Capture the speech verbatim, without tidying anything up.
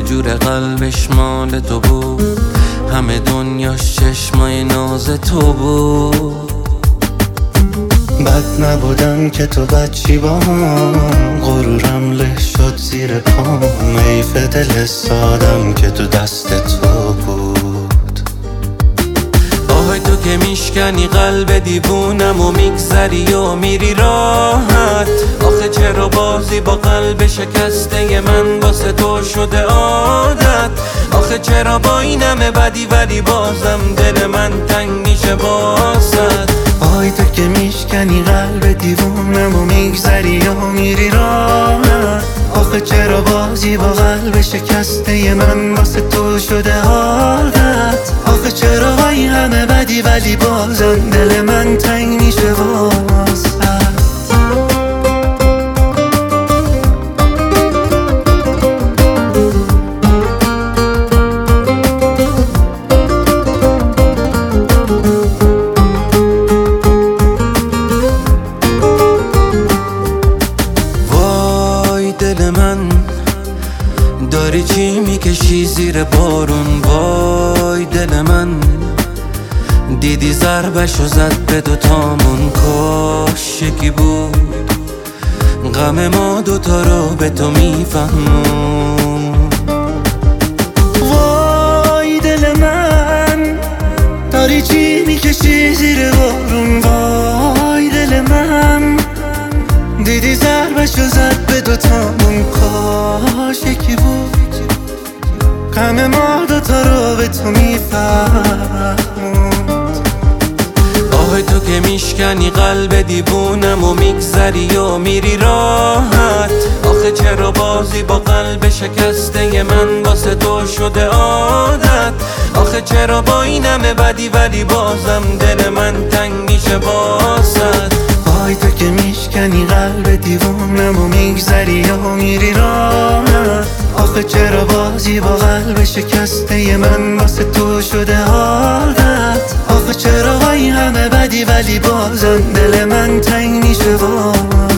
جور قلبش مال تو بود، همه دنیاش چشمای ناز تو بود. بد نبودم که تو بچی با هم، غرورم له شد زیر پام. حیف دل سادم که تو دست تو بود. آهای تو که میشکنی قلب دیوونم و میگذری و میری راحت. آخه چرا بازی با قلب شکسته من واسه تو شده عادت. آخه چرا با این همه بدی ولی بازم دل من تنگ میشه واسط. آهای تو که میشکنی قلب دیوونم و میگذری و میری راحت. آخه چرا بازی با قلب شکسته من واسه تو شده عادت. آخه چرا با این همه بدی ولی بازم دل من تنگ میشه واسط. دل من داری چی میکشی زیر بارون. وای دل من دیدی ضربشو زد به دوتامون. کاش یکی بود غم ما دوتا رو به تو میفهمون. وای دل من داری چی میکشی زیر بارون. وای دل من دیدی ضربشو زد به دوتامون. کاش یکی بود غم ما دوتا رو به تو میفهموند. آهای تو که میشکنی قلب دیوونم و میگذری و میری راحت. آخه چرا بازی با قلب شکسته من واسه تو شده عادت. آخه چرا با این همه بدی ولی بازم دل من تنگ میشه واسط. آهای تو که میشکنی قلب دیوونم و میگذری و میری راحت. آخه چرا بازی با قلب شکسته من واسه تو شده عادت. آخه چرا با این همه بدی ولی بازم دل من تنگ میشه واسط.